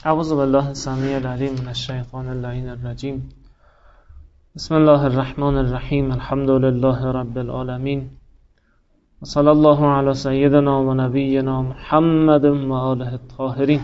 اعوذ بالله السمیع العلیم من الشیطان اللعین الرجیم. بسم الله الرحمن الرحیم. الحمد لله رب العالمین و صلی الله علی سیدنا و نبینا محمد و آله الطاهرین.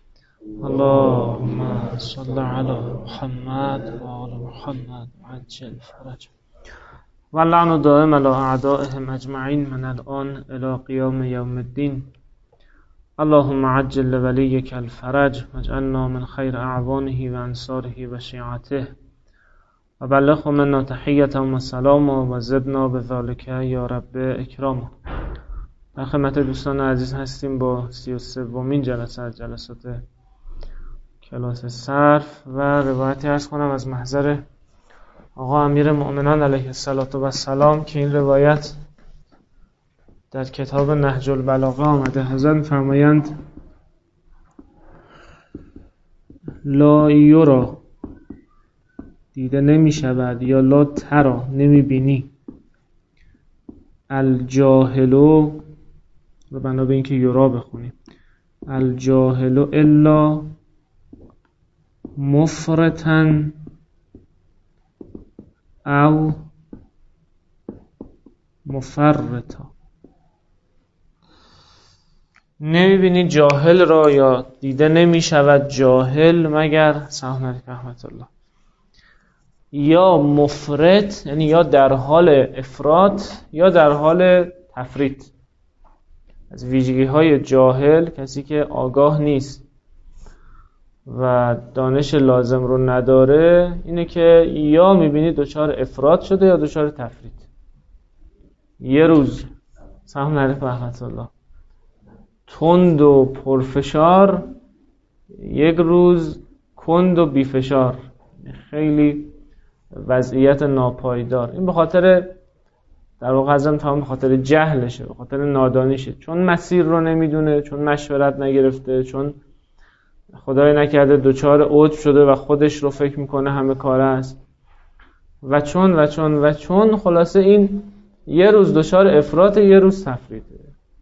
اللهم صل علی محمد و آل محمد عجل فرج و لعن دائم علی اعدائهم اجمعین من الان الی قیام یوم الدین. اللهم عجل لولیک الفرج واجعلنا من خیر اعوانه و انصاره و شیعته و بلغه منا تحیة و سلام و زدنا بذلک یا رب اکرام. در خدمت دوستان عزیز هستیم با 33مین جلسه از جلسات کلاس صرف و روایتی عرض کنم از محضر آقا امیر مؤمنان علیه السلام که این روایت در کتاب نهج البلاغه آمده. حضرت فرمایند لا یرا دیده نمی شود یا لا ترا نمی بینی الجاهلو و بنا به اینکه یرا بخونیم الجاهلو الا مفرطن او مفرطا. نمیبینی جاهل را یا دیده نمی شود جاهل مگر سلام علیکم رحمت الله یا مفرط، یعنی یا در حال افراط یا در حال تفریط. از ویژگی های جاهل کسی که آگاه نیست و دانش لازم رو نداره اینه که یا میبینی دچار افراط شده یا دچار تفریط. یه روز سلام علیکم رحمت الله تند و پرفشار، یک روز کند و بیفشار، خیلی وضعیت ناپایدار. این به خاطر در واقع ازم تمام به خاطر جهلشه، به خاطر نادانیشه، چون مسیر رو نمیدونه، چون مشورت نگرفته، چون خدای نکرده دچار عجب شده و خودش رو فکر میکنه همه کار است و چون خلاصه این یه روز دچار افراط یه روز تفریطه.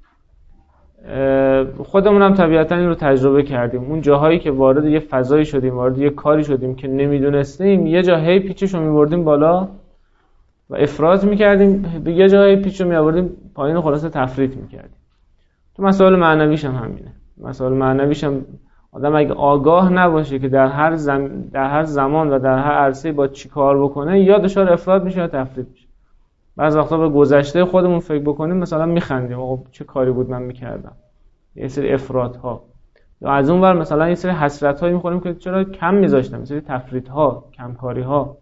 خودمون هم طبیعتا این رو تجربه کردیم. اون جاهایی که وارد یه فضایی شدیم، وارد یه کاری شدیم که نمیدونستیم، یه جا هی پیچش رو میبردیم بالا و افراط میکردیم، به یه جایی پیچ رو میآوردیم پایین و خلاصه تفریط میکردیم. تو مسائل معنویش هم همینه. مسائل معنویش هم آدم اگه آگاه نباشه که در هر زمان و در هر عرصه با چی کار بکنه، یا دچار افراط میشه یا تفریط میشه. بعضی وقتا به گذشته خودمون فکر بکنیم مثلا میخندیم، آقا چه کاری بود من میکردم، یه سری افراط ها، یا از اون ور مثلا یه سری حسرت هایی میخوریم که چرا کم میذاشتم، یه سری تفریط ها، کمکاری ها.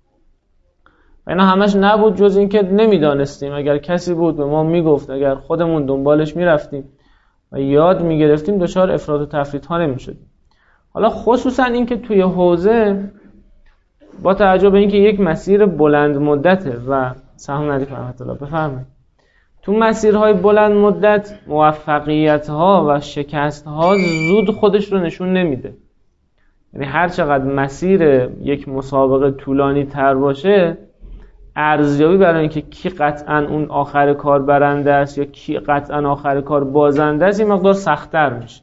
و اینا همش نبود جز این که نمیدانستیم. اگر کسی بود به ما میگفت، اگر خودمون دنبالش میرفتیم و یاد میگرفتیم، دچار افراط و تفریط ها نمیشدیم. حالا خصوصا این که توی حوزه با توجه به اینکه یک مسیر بلند مدته و سلام علیکم رحمت الله بفرمایید، تو مسیرهای بلند مدت موفقیت‌ها و شکست‌ها زود خودش رو نشون نمیده. یعنی هر چقدر مسیر یک مسابقه طولانی تر باشه، ارزیابی برای اینکه کی قطعاً اون آخر کار برنده است یا کی قطعاً آخر کار بازنده است این مقدار سخت‌تر میشه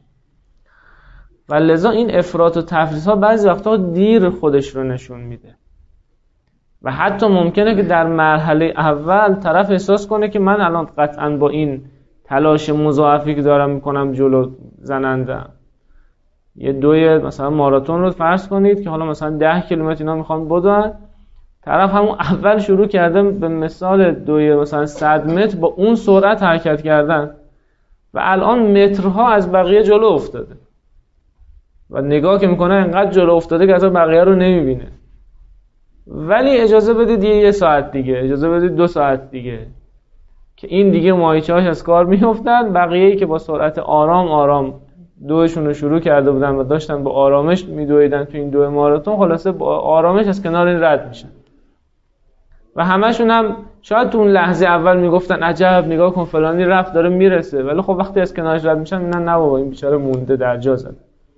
و لذا این افراط و تفریط‌ها بعضی وقتا دیر خودش رو نشون میده و حتی ممکنه که در مرحله اول طرف احساس کنه که من الان قطعاً با این تلاش مضاعفی که دارم میکنم جلو زنندم. یه دوی مثلا ماراتون رو فرض کنید که حالا مثلا 10 کیلومتر اینا میخوان بدون، طرف همون اول شروع کرده به مثال دوی مثلا 100 متر با اون سرعت حرکت کردن و الان مترها از بقیه جلو افتاده و نگاه که میکنه انقدر جلو افتاده که اصلا بقیه رو نمیبینه. ولی اجازه بدید یه ساعت دیگه، اجازه بدید 2 ساعت دیگه که این دیگه ماهیچه‌هاش از کار میافتن، بقیه‌ای که با سرعت آرام دوشون رو شروع کرده بودن و داشتن با آرامش میدویدن تو این دو ماراتون، خلاصه با آرامش از کنار این رد میشن و همشون هم شاید تو اون لحظه اول میگفتن عجب نگاه کن فلانی رفت داره میرسه، ولی خب وقتی از کنارش رد میشن میگن نه بابا این بیچاره مونده در جا زده.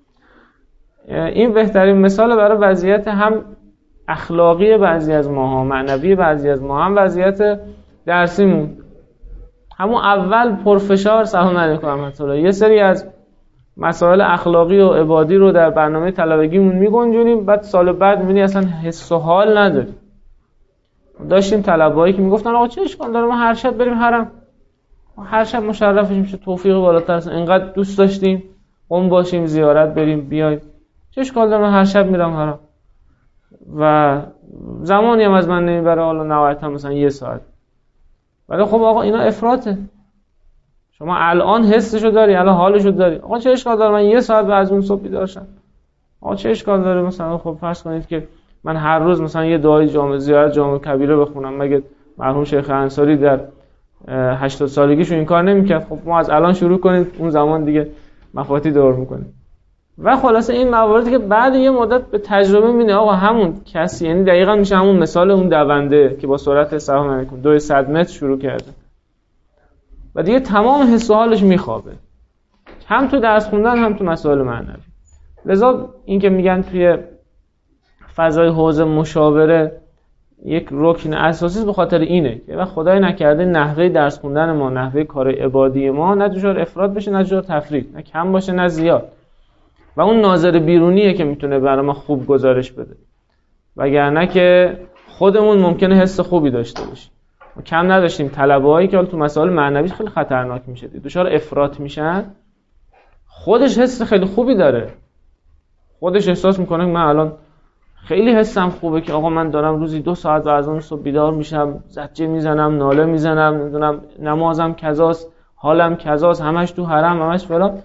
این بهترین مثال برای وضعیت هم اخلاقی بعضی از ماها، معنوی بعضی از ما، هم وضعیت درسیمون. همون اول پرفشار سلام علیکم رحمت الله، یه سری از مسائل اخلاقی و عبادی رو در برنامه طلبگیمون میگنجونیم، بعد سال بعد میبینی اصلا حس و حال نداریم. داشتیم طلبهایی که میگفتن آقا چه اشکال داره ما هر شب بریم حرم، هر شب مشرفش میشه، توفیق بالاتر است، اینقدر دوست داشتیم قم باشیم زیارت بریم بیایم، چه اشکال داره من هر شب میرم حرم و زمانی هم از من نمیبره، حالا نهایتا مثلا 1 ساعت. ولی خب آقا اینا افراطه. شما الان حسشو داری، الان حالشو داری، آقا چه اشکال داره من 1 ساعت بعد از اون صبح بیدار شم؟ آقا چه اشکال داره مثلا خب فرض کنید که من هر روز مثلا یه دعای جامع زیارت جامع کبیره بخونم، مگه مرحوم شیخ انصاری در 80 سالگیشون این کار نمیکرد؟ خب ما از الان شروع کنیم، اون زمان دیگه مفاتی دور میکنیم. و خلاصه این مواردی که بعد یه مدت به تجربه میبینه آقا همون کسی، یعنی دقیقاً میشه همون مثال اون دونده که با سرعت سلام علیکم 200 متر شروع کرده و دیگه تمام حس و حالش میخوابه، هم تو درس خوندن هم تو مسائل معنوی. لذا این که میگن توی فضای حوزه مشاوره یک رکن اساسی به خاطر اینه که وقت خدای نکرده نحوه درس خوندن ما، نحوه کار عبادی ما نه دچار افراط بشه نه دچار تفریط، نه کم باشه نه زیاد. و اون ناظر بیرونیه که میتونه برای ما خوب گزارش بده، وگرنه که خودمون ممکنه حس خوبی داشته باشیم. ما کم نداشتیم طلبه‌هایی که حالا تو مسائل معنوی خیلی خطرناک میشه، دچار افراط میشن، خودش حس خیلی خوبی داره، خودش احساس میکنه من الان خیلی حسم خوبه که آقا من دارم روزی 2 ساعت بعد از صبح بیدار میشم، زجه میزنم، ناله میزنم، نمیدونم نمازم کذاست، حالم کذاست، همش تو حرم، همش فلان.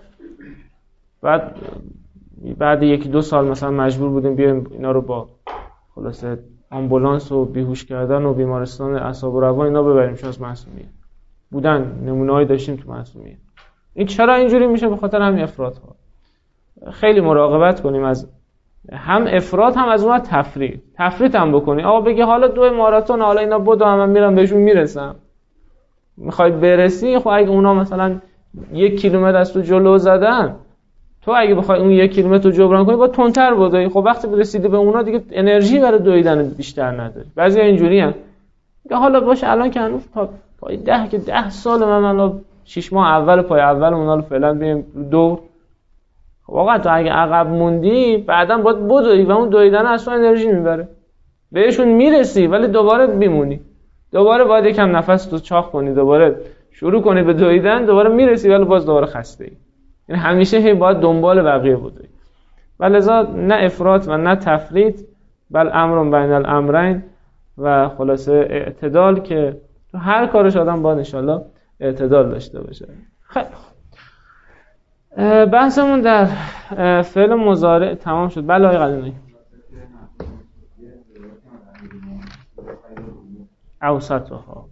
بعد 1-2 سال مثلا مجبور بودیم بیایم اینا رو با خلاصه آمبولانس و بیهوش کردن و بیمارستان اعصاب و روان اینا ببریم از معصومیت. بودن نمونه‌ای داشتیم تو معصومیت. این چرا اینجوری میشه؟ به خاطر همین افراط‌ها. خیلی مراقبت کنیم از هم افراط هم از اون تفریط هم بکنی. آقا بگی حالا 2 ماراتون حالا اینا بدو من میرم بهشون میرسم. میخواید برسی، خب اگه اونا مثلا 1 کیلومتر از تو جلو زدن، تو اگه بخوای اون 1 کیلومتر رو جبران کنی باید تندتر بدوی. خب وقتی رسیدی به اونا دیگه انرژی برای دویدن بیشتر نداری. بعضیا اینجوریان که حالا باشه الان که هنوز پای 10 سال من 6 ماه اول پای اول اونا رو فعلا بریم دور. خب آقا تو اگه عقب موندی بعداً باید بدوی و اون دویدن اصلا انرژی میبره. بهشون میرسی ولی دوباره میمونی. دوباره باید یکم نفس تو چاق کنی، دوباره شروع کنی به دویدن، دوباره میرسی ولی باز دوباره خسته ای. یعنی همیشه باید دنبال بقیه بدوی. ولذا نه افراط و نه تفریط، بل امر بین الامرین و خلاصه اعتدال که تو هر کارش آدم باید انشالله اعتدال داشته باشه. خیلی بحثمون در فعل مضارع تمام شد. بله آقای قدیمی اوسط ها.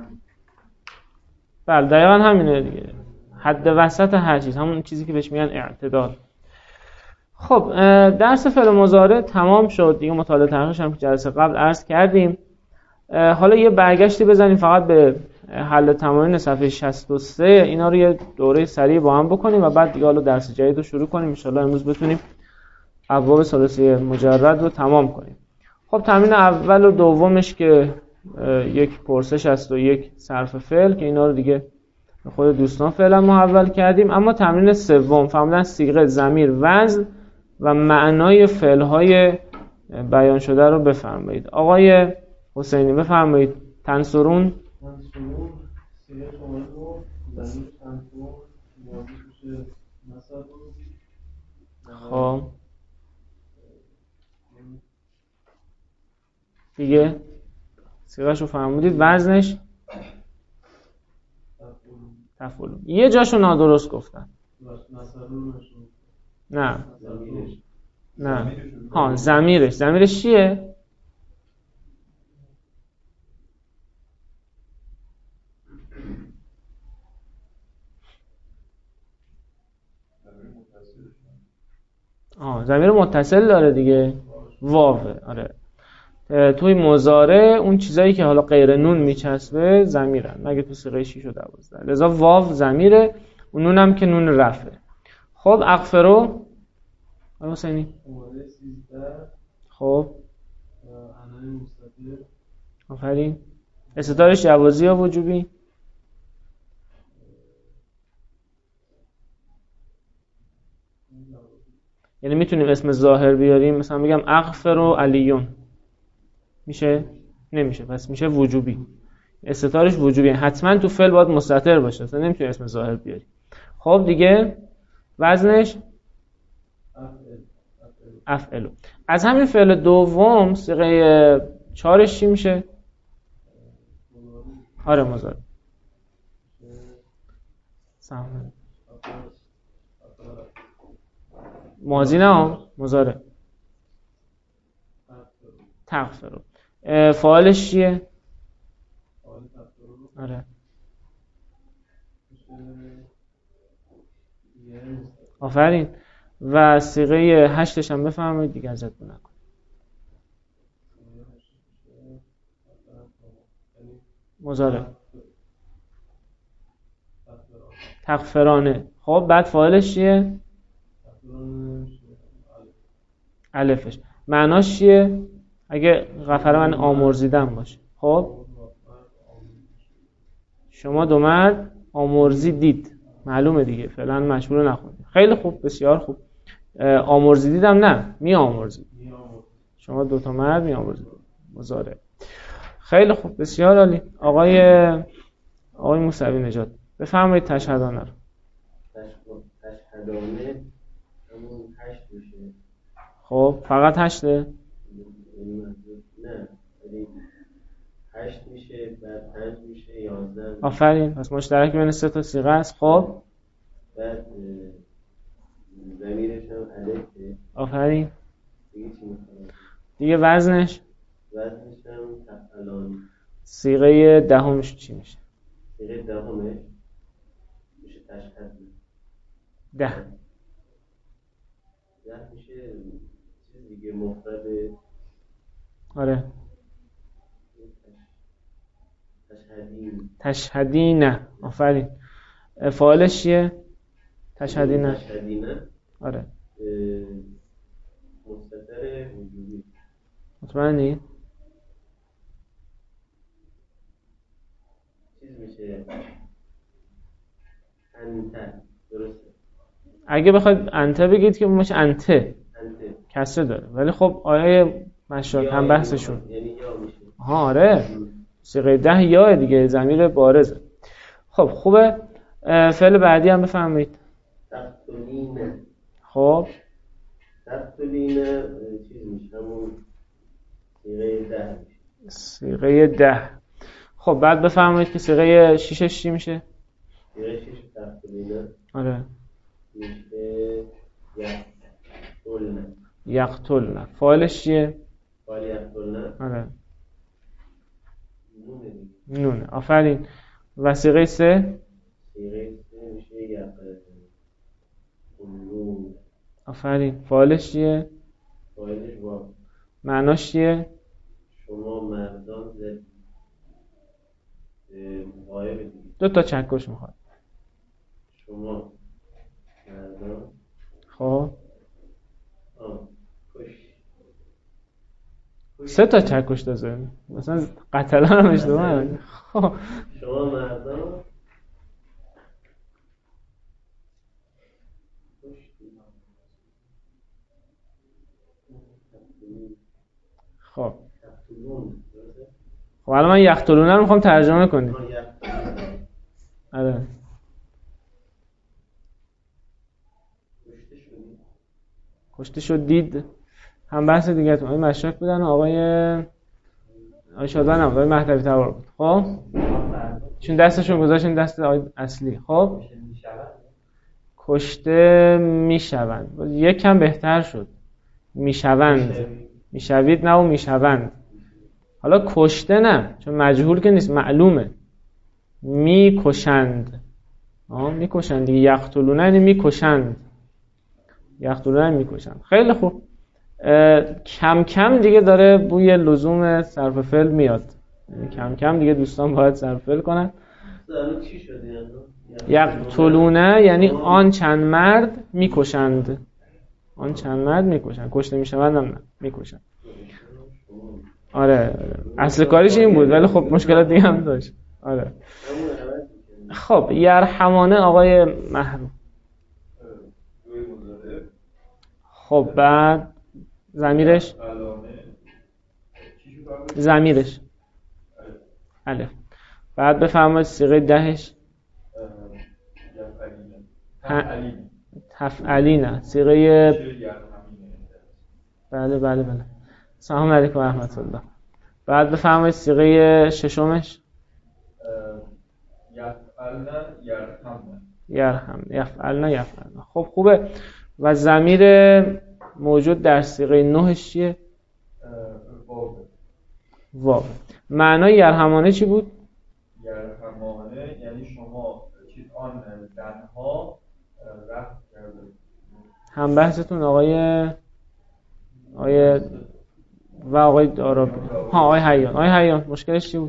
بله دقیقا همینه دیگه، حد وسط هر چیز، همون چیزی که بهش میگن اعتدال. خب درس فعل مضارع تمام شد دیگه، مطالعه تحقیقش هم که جلسه قبل عرض کردیم. حالا یه برگشتی بزنیم فقط به حل تمارین صفحه 63، اینا رو یه دوره سریع با هم بکنیم و بعد دیگه حالا درس جدید رو شروع کنیم. ان شاءالله امروز بتونیم ابواب ثلاثی مجرد رو تمام کنیم. خب تمرین اول و دومش که یک پرسش است و یک صرف فعل که اینا رو دیگه خود دوستان فعلا محول کردیم. اما تمرین سوم فهمیدن صیغه، ضمیر، وزن و معنای فعل‌های بیان شده رو بفرمایید. آقای حسینی بفرمایید. تنصرون صیغه شامل بود، ضمیر تنصر، ماضی میشه مثلا. خب دیگه صیغه‌ش رو فرمودید. وزنش تفعول. یه جاشو نادرست گفتن. نه ها ضمیرش چیه؟ ضمیر متصل داره دیگه، واوه. آره توی مضارع اون چیزایی که حالا غیر نون میچسبه ضمیرن، مگه تو صیغه 6 و 12. لذا واو ضمیره، اون نونم که نون رفعه. خب اغفرو حسینی. خب آفرین. استطارش جوازی یا وجوبی؟ یعنی میتونیم اسم ظاهر بیاریم، مثلا بگم اغفر و علیون، میشه؟ نمیشه، پس میشه وجوبی. استتارش وجوبی، حتما تو فعل باید مستتر باشه، مثلا نمیتونی اسم ظاهر بیاری. خب دیگه وزنش افعلو. از همین فعل دوم صیغه 4ش چی میشه؟ آره مضارع. ماضی نه، مضارع. تغفرو. فاعلش چیه؟ آره آفرین. و صیغه 8ش هم بفرمایید دیگه، ازت نکن. مضارع تغفرانه. خب بعد فاعلش چیه؟ الفش. معناش چیه؟ اگه غفر من آمرزیدم باشه. خب شما دو مرد آمرزیدید، معلومه دیگه، فعلا مجبور نخونید. خیلی خوب، بسیار خوب. آمرزیدیدم نه، می آمرزید. شما 2 مرد می آمرزید. مضارع. خیلی خوب، بسیار عالی. آقای موسوی نژاد بفرمایید تشهدانه رو. تشهدانه همون 8 میشه. خب فقط 8؟ نه، 8 میشه، بعد 5 میشه، 11. آفرین، پس مشترک بین 3 تا صیغه است. خب بعد ضمیرش هم الفه. آفرین. دیگه چی میخوام؟ دیگه وزنش هم تفعلان. صیغه 10 چی میشه؟ صیغه 10 میشه تشهد. 10 میشه چیز دیگه، مفرد. آره تشهدین. آفرین. فاعلش چیه؟ تشهدینه. آره مستتر وجودی. مطمئنی؟ چیز میشه انت. درسته. اگه بخواید انته بگید که میشه انته، کسره داره، ولی خب آیه مشاک هم بحثشون یعنی یا میشه. آره صیغه 10 یا دیگه، ضمیر بارزه. خب خوبه. فعل بعدی هم بفرمایید. تقتلین. خب تقتلین چیز میشه، همون صیغه 10 میشه. صیغه 10. خب بعد بفرمایید که صیغه 6ش چی میشه؟ صیغه 6 تقتلین آره میشه یقتلن. فاعلش چیه؟ فاعل یقتلن. آره نونه. آفرین. و صیغه 3؟ صیغه 3 میشه یقتلون. آفرین. فاعلش چیه؟ فاعلش واو. معناش چیه؟ شما مردان زد غایب دیگه. 2 تا چکش میخواد. شما مردان. خب کش 3 تا چکش دازه، مثلا قتلان هم اشتباه. خب شما مردان خب الان من یقتلونه رو میخوام ترجمه کنیم. آره کشته شد دید هم بحث دیگه تو. آقای مشرک بودن و آقای شادان هم آقای مهدوی تبار بود. خب چون دستشون گذاشتن دست آقای اصلی. خب کشته میشوند، یک کم بهتر شد، میشوند. میشوید نه و میشوند. حالا کشته نه، چون مجهول که نیست، معلومه. میکشند. میکشند دیگه. یقتلونه یعنی میکشند. یقتلونه میکشند. خیلی خوب. کم کم دیگه داره بوی لزوم صرف فعل میاد. کم کم دیگه دوستان باید صرف فعل کنن. چی شده؟ یقتلونه یعنی آن چند مرد میکشند. آن چند مرد میکشند. کشته میشوند هم نه، میکشند. آره اصل کاریش این بود، ولی خب مشکلات دیگه هم داشت. آره خب یرحمانه آقای محروم. خب بعد ضمیرش الف. بعد بفرمایید صیغه دهش تفعلی نه صیغه بله. سلام علیکم و رحمت الله. بعد بفرمایید صیغه ششمش یفعلن. خب خوبه. و ضمیر موجود در صیغه نهش چیه؟ واو. معنای یرحمانه چی بود؟ یرحمانه یعنی شما چیز آن زنها رحم کرده. هم بحثتون آقای دارابی. آقای حیان مشکلش چی بود؟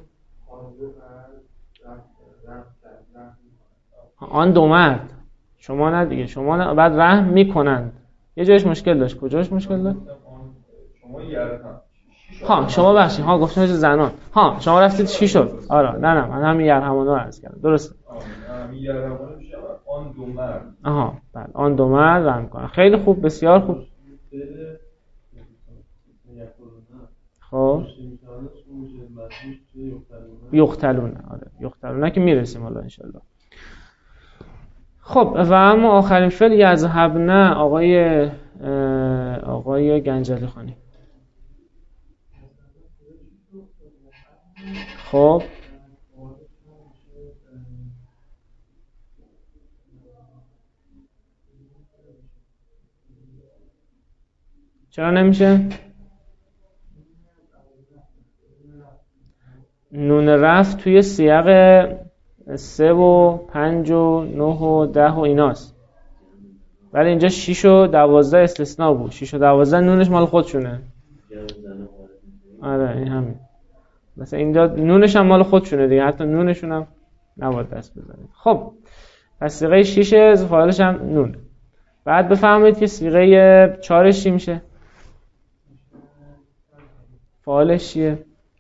آن دو مرد. شما نه دیگه. شما نه. بعد رحم میکنند. یه جایش مشکل داشت. کجاش مشکل داشت؟ شما یرحم. شما بخشید. گفتم زنان. شما رفتید چی شد؟ آره نه من همین یرحمانه رو عرض کردم. درسته. همین یرحمانه میشه آن دو مرد. بله آن دو مرد رحم کنند. خیلی خوب، بسیار خوب. خب یقتلون. آره یقتلون که میرسیم حالا ان شاء الله. خب و اما آخرین فعل یذهبن آقای گنجلی خانی. خب چرا نمیشه؟ نون رفت توی سیاق 3 و 5 و 9 و 10 و ایناست. ولی اینجا 6 و 12 استثناء بود. 6 و 12 نونش مال خودشونه. آره این همین. مثلا اینجا نونش هم مال خودشونه دیگه. حتی نونشون هم نباید دست بزنید. خب پس صیغه 6 فاعلش هم نونه. بعد بفهمید که صیغه 4 چی میشه؟ فاعلش چیه؟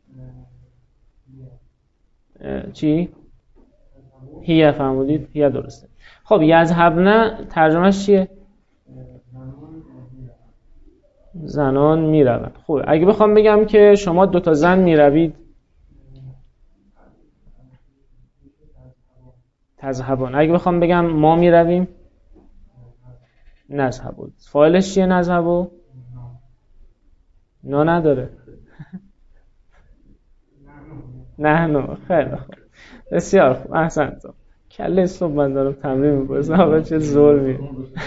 چی؟ هیه. فهمودید؟ هیه درسته. خب یذهبن ترجمهش چیه؟ زنان میروند. خب اگه بخوام بگم که شما 2 تا زن میروید، تذهبون. اگه بخوام بگم ما میرویم، نذهبون. فاعلش چیه نذهبون؟ نه نداره. نه. خیلی خوب. بسیار خوب. احسنت. کله صبح من دارم تمرین می‌کنم. آقا چه ظلمی.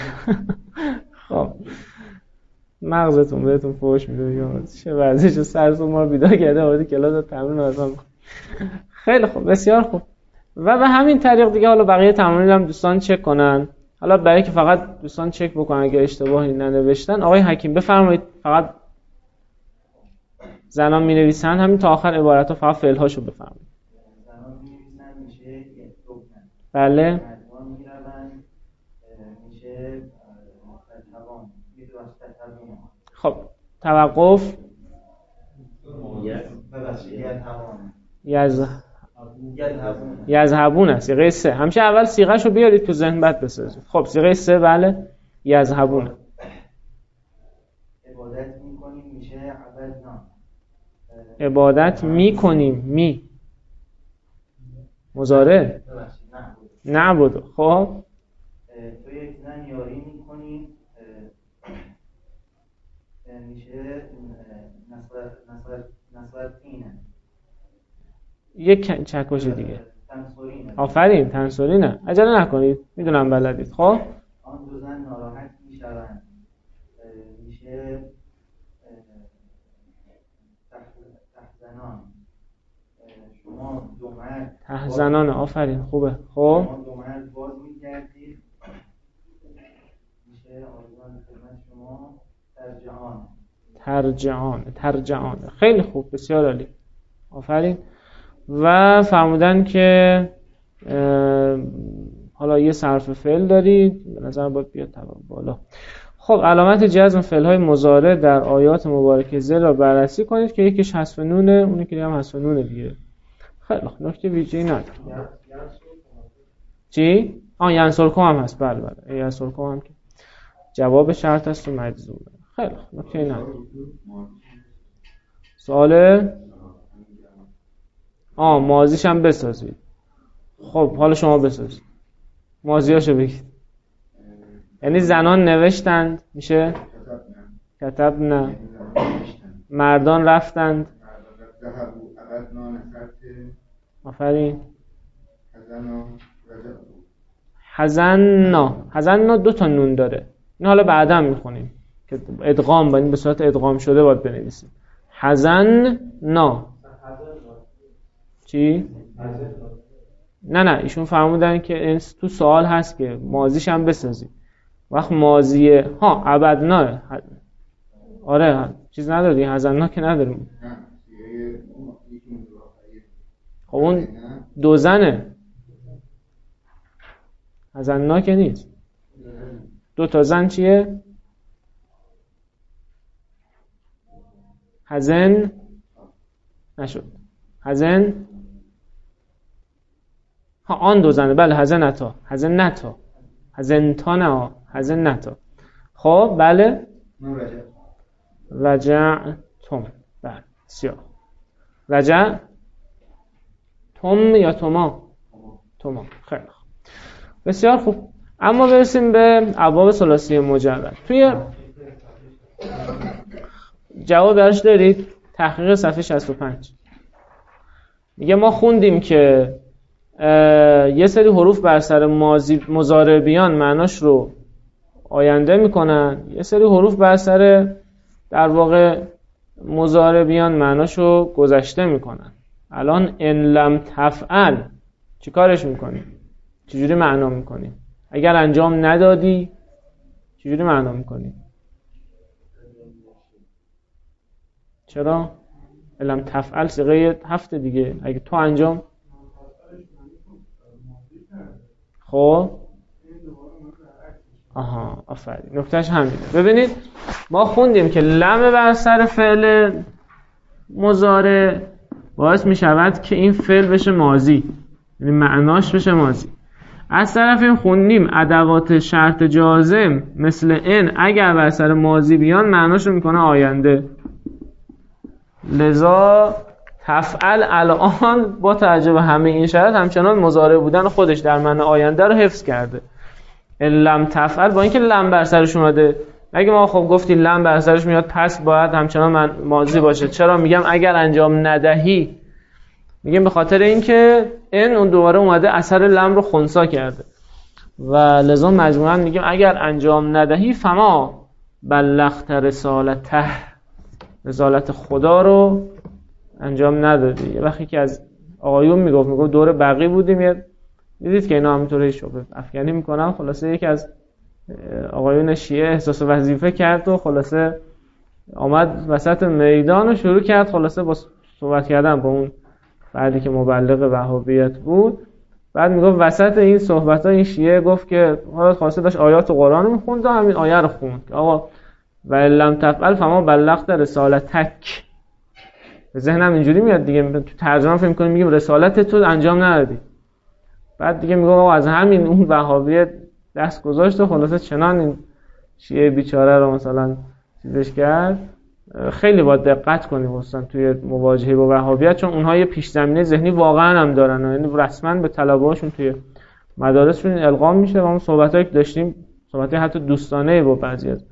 خب مغزتون بهتون فوش میده. چه وضعیه؟ سرتون ما رو بیدار کرده. وارد کلاس تمرین آسان. خیلی خوب. بسیار خوب. و به همین طریق دیگه حالا بقیه تمرین هم دوستان چک کنن. حالا برای که فقط دوستان چک بکنن اگه اشتباهی ننوشتن، آقای حکیم بفرمایید فقط زنان می‌نویسن همین تا آخر عبارت‌ها فقط فعل‌هاشو بفرمایید. زنان می‌نویسن میشه یکتوبن. بله. مردان می‌روند میشه مختتبان. می‌درستتبون. خب توقف. یذهبون است. صیغه 3. همیشه اول صیغه‌شو بیارید تو ذهن بعد بسازید. خب صیغه 3 بله. یذهبون. عبادت می‌کنیم میشه عبدنا. عبادت می‌کنیم مضارع. نعبد. خب تو یک زن یاری می‌کنیم میشه نصرتینه. یک چکش دیگه. آفرین. تنصرینه. عجله نکنید. میدونم بلدید. خب آن دو زن ناراحت میشوند میشه تحزنان. شما دو مرد تحزنان. آفرین. خوبه. خب شما دو مرد باز میگردید میشه آرزوان خدمت شما ترجعان. خیلی خوب. بسیار عالی. آفرین. و فرمودن که حالا یه صرف فعل دارید به نظر باید بیاد بالا. خب علامت جزم فعل‌های مضارع در آیات مبارکه ذیل را بررسی کنید که یکیش حذف نونه، اون یکی هم حذف نونه دیگه. خیلی خوب. نکته ویژه‌ای نداره. چی؟ ینصرکم هم هست. بله. ینصرکم هم که جواب شرط است و مجزوم. خیلی خوب، نکته نداره. سوال ماضیش هم بسازید. خب حالا شما بسازید، ماضیاشو بگید. یعنی زنان نوشتند میشه کتبنا، مردان رفتند، آفرین، حزنا 2 تا نون داره. این حالا بعدا میخونیم که ادغام باید به صورت ادغام شده باید بنویسیم. حزنا چی؟ نه ایشون فرمودن که این تو سوال هست که ماضیش هم بسازی. وقت ماضیه عبدنا، آره چیز نداری، حزنا که نداریم. خب اون 2 زنه، حزنا که نیست. 2 تا زن چیه؟ حزن نشد، حزن آن 2 زنه. بله حزنتا، حزنتا نه، حزنتا. خب بله رجعتم، بله بسیار. رجع تم یا توما؟ توما. خیلی خوب، بسیار خوب. اما برسیم به ابواب ثلاثی مجرد. توی جواب درش دارید، تحقیق صفحه 65 میگه ما خوندیم که یه سری حروف بر سر ماضی مضارع بیان معناش رو آینده میکنن، یه سری حروف بر سر در واقع مضارع بیان معناش رو گذشته میکنن. الان ان لم تفعل چی کارش میکنیم؟ چجوری معنا میکنیم؟ اگر انجام ندادی چجوری معنا میکنیم؟ چرا؟ ان لم تفعل صیغه 7 دیگه. اگه تو انجام خب آفرین، نکتهش همینه. ببینید ما خوندیم که لم بر سر فعل مضارع باعث می شود که این فعل بشه ماضی، یعنی معناش بشه ماضی. از طرف این خوندیم ادوات شرط جازم مثل ان اگر بر سر ماضی بیان معناش رو میکنه آینده. لذا تفعل الان با توجه به همه این شرط همچنان مضارع بودن خودش در معنی آینده رو حفظ کرده. لم تفعل با اینکه لم بر سرش اومده، اگه ما خب گفتیم لم بر سرش میاد پس باید همچنان ماضی باشه. چرا میگم اگر انجام ندهی؟ میگم به خاطر اینکه این اون دوباره اومده اثر لم رو خنثی کرده و لذا مجموعاً میگیم اگر انجام ندهی فما بلغت رسالته، رسالت خدا رو انجام ندادی. یه وقتی که از آقایون میگفت دور بقی بودیم، دیدید که اینا همینطوری شبه افکنی میکنن. خلاصه یکی از آقایون شیعه احساس وظیفه کرد و خلاصه آمد وسط میدان و شروع کرد خلاصه با صحبت کردن با اون فردی که مبلغ وهابیت بود. بعد میگفت وسط این صحبت‌ها این شیعه گفت که خلاصه داشت آیات قرآن رو میخوند و همین آیه رو خوند که آقا و لم تفعل فما بلغت رسالتک. به ذهنم اینجوری میاد دیگه، تو ترجمه فهم کنیم میگیم رسالت تو انجام ندادی. بعد دیگه میگم آقا از همین اون وهابیت دست گذاشت و خلاصه چنان این شیعه بیچاره رو مثلا چیزش کرد. خیلی باید دقت کنیم اصلا توی مواجهه با وهابیت، چون اونها یه پیش زمینه ذهنی واقعا هم دارن، یعنی رسما به طلبه‌هاشون توی مدارسشون القا میشه و اون صحبتایی که داشتیم، صحبتای حتی دوستانه با بعضی از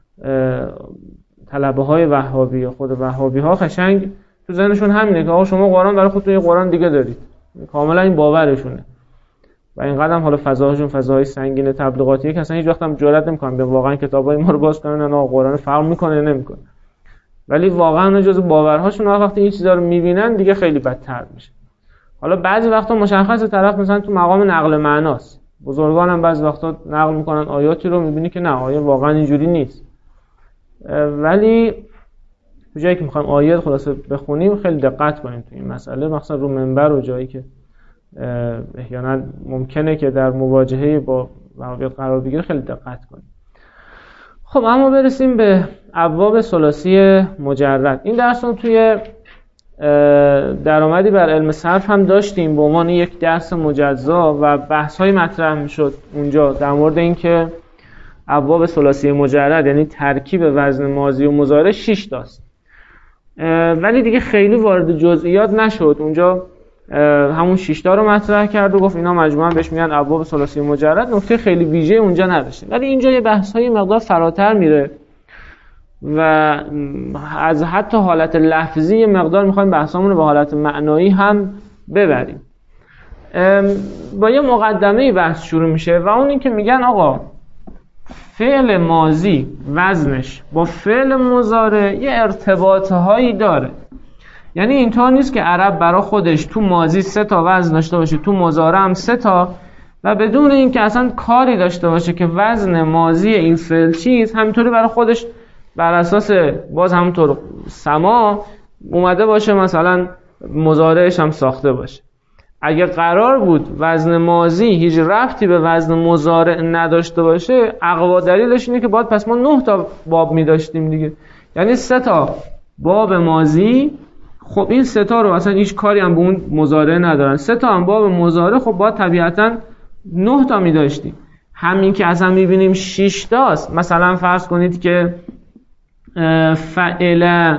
طلبه‌های وهابی یا خود وهابی‌ها قشنگ تو ذهنشون همینه که آقا شما قرآن برای خودتون یه قرآن دیگه دارید. کاملا این باورشونه و اینقدر هم حالا فضاهاشون فضاهای سنگین تبلیغاتیه که اصلا هیچ وقت هم جرئت نمی‌کنن به واقعا کتابای ما رو باز کنن نه قرآن فرق میکنه یا نمیکنه، ولی واقعا جزء باورهاشون وقتی این چیزا رو میبینن دیگه خیلی بدتر میشه. حالا بعضی وقتا مشخصه طرف مثلا تو مقام نقل معناست، بزرگان هم بعضی وقتا نقل میکنن آیاتی رو میبینی که نه آیه واقعا اینجوری نیست، ولی تو جایی که میخوایم آیه خلاصه بخونیم خیلی دقت کنیم تو این مسئله، مخصوصا رو منبر و جایی که احیانا ممکنه که در مواجهه با وهابیت قرار بگیره خیلی دقت کنیم. خب اما برسیم به ابواب ثلاثی مجرد. این درس رو توی درآمدی بر علم صرف هم داشتیم به عنوان یک درس مجزا و بحث‌های مطرح می‌شد اونجا در مورد اینکه ابواب ثلاثی مجرد یعنی ترکیب وزن ماضی و مضارع 6 تاست، ولی دیگه خیلی وارد جزئیات نشد. اونجا همون 6 تا رو مطرح کرد و گفت اینا مجموعاً بهش میگن ابواب ثلاثی مجرد. نکته خیلی ویژه اونجا نداشته، ولی اینجا یه بحث‌های مقدار فراتر میره و از حتی حالت لفظی یه مقدار میخوایم بحثامون رو به حالت معنایی هم ببریم. با یه مقدمه بحث شروع میشه و اون این که میگن آقا فعل ماضی وزنش با فعل مضارع یه ارتباط هایی داره. یعنی اینطور نیست که عرب برای خودش تو ماضی 3 تا وزن داشته باشه، تو مضارع هم 3 تا، و بدون اینکه اصلا کاری داشته باشه که وزن ماضی این فعل چیز، همینطوری برای خودش بر اساس باز همونطور سما اومده باشه مثلا مضارعش هم ساخته باشه. اگه قرار بود وزن ماضی هیچ ربطی به وزن مضارع نداشته باشه، اقوا دلیلش اینه که باید پس ما 9 تا باب می داشتیم دیگه، یعنی 3 تا باب ماضی. خب این 3 تا رو اصلا هیچ کاری هم به اون مضارع ندارن، 3 تا هم باب مضارع، خب باید طبیعتا 9 تا می داشتیم. همین که اصلا می بینیم 6 تاست، مثلا فرض کنید که فعل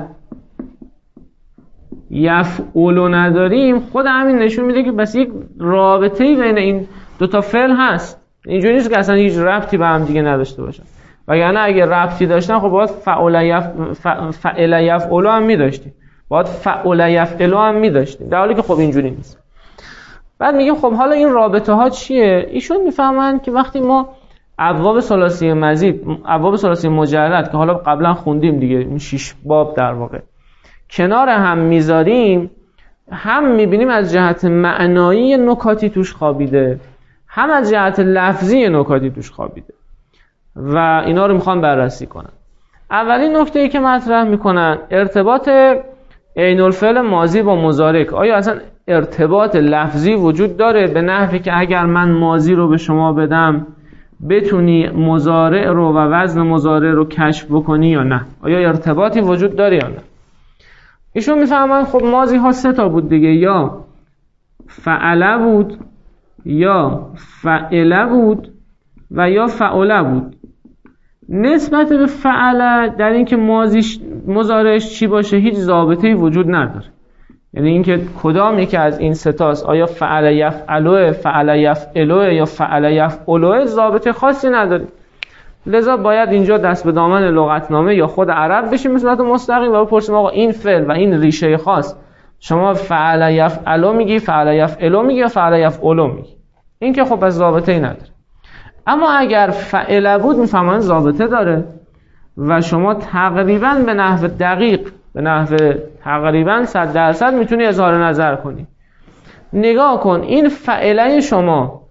یفعلو نداریم، خود همین نشون میده که بس یک رابطه‌ای بین این دو تا فعل هست. اینجوری نیست که اصلا هیچ ربطی به هم دیگه نداشته باشن، وگرنه اگه ربطی داشتن خب باید فعل یفعلو هم می‌داشتیم، باید فعل یفعلو هم می‌داشتیم، در حالی که خب اینجوری نیست. بعد میگیم خب حالا این رابطه ها چیه؟ ایشون میفهمن که وقتی ما ابواب ثلاثی مزید، ابواب ثلاثی مجرد که حالا قبلا خوندیم دیگه، این 6 باب در واقع کنار هم میذاریم، هم میبینیم از جهت معنایی نکاتی توش خوابیده، هم از جهت لفظی نکاتی توش خوابیده و اینا رو میخوان بررسی کنن. اولین نکته‌ای که مطرح میکنن ارتباط عین الفعل ماضی با مضارع. آیا اصلا ارتباط لفظی وجود داره به نحوی که اگر من ماضی رو به شما بدم بتونی مضارع رو و وزن مضارع رو کشف بکنی یا نه؟ آیا ارتباطی وجود داره یا نه؟ ایشون میفهمن خب ماضی ها 3 تا بود دیگه، یا فعله بود، یا فعله بود و یا فعله بود. نسبت به فعله در این که ماضیش مضارعش چی باشه هیچ ضابطه‌ای وجود نداره، یعنی اینکه کدام یکی از این 3 تاست، آیا فعل یفعلو، فعل یفعلو یا فعل یفعلو، ضابطه خاصی نداره. لذا باید اینجا دست به دامن لغتنامه یا خود عرب بشیم به صورت مستقیم و بپرسیم آقا این فعل و این ریشه خاص شما فعل یفعلو میگی، فعل یفعلو میگی یا فعل یفعلو میگی؟ این که خب از ضابطه‌ای نداره. اما اگر فعل بود میفهمن ضابطه داره و شما تقریبا به نحو دقیق، به نحو تقریبا 100% میتونی اظهار نظر کنی. نگاه کن این فعله شما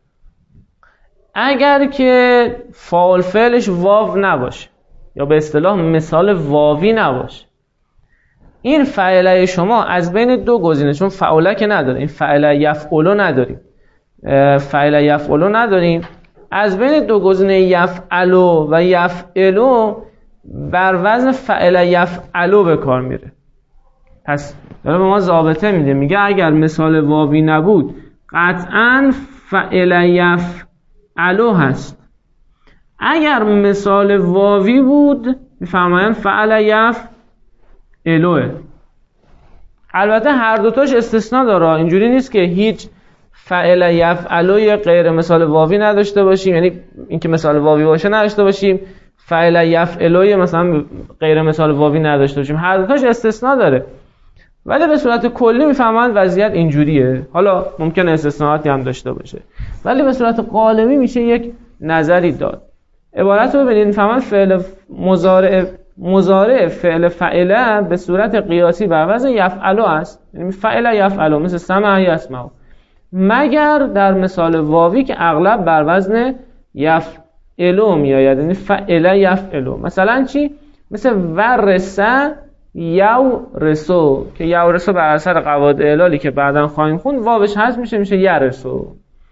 اگر که فاعل فعلش واو نباشه یا به اصطلاح مثال واوی نباشه، این فعله شما از بین 2 گزینه، چون فعله که نداره، این فعله یفعلو نداریم، فعله یفعلو نداریم، از بین 2 گزینه یفعلو و یفعلو بر وزن فعل یفعلو به کار میره. پس داره به ما ضابطه میده، میگه اگر مثال واوی نبود قطعاً فعل یفعلو هست، اگر مثال واوی بود میفرمایند فعل یفعلوه. البته هر دوتاش استثناء داره، اینجوری نیست که هیچ فعل یفعلوی غیر مثال واوی نداشته باشیم، یعنی اینکه مثال واوی باشه نداشته باشیم، فعل یفعلوی مثلا غیر مثال واوی نداشته باشیم، هر دوتاش استثناء داره. ولی به صورت کلی میفهمند وضعیت اینجوریه، حالا ممکنه استثناءاتی هم داشته باشه، ولی به صورت قالبی میشه یک نظری داد. عبارت رو ببینید، میفهمند فعل مضارع فعل فعله به صورت قیاسی بر وزن یفعلو است، یعنی فعل یفعلو مثل سمع یسمع، مگر در مثال واوی که اغلب بر وزن یفعلو میآید، یعنی فعل یفعلو. مثلا چی؟ مثل ورثه یورثو که یورثو بر اثر قواعد اعلالی که بعداً خواهیم خوند واوش حذف میشه یرثو،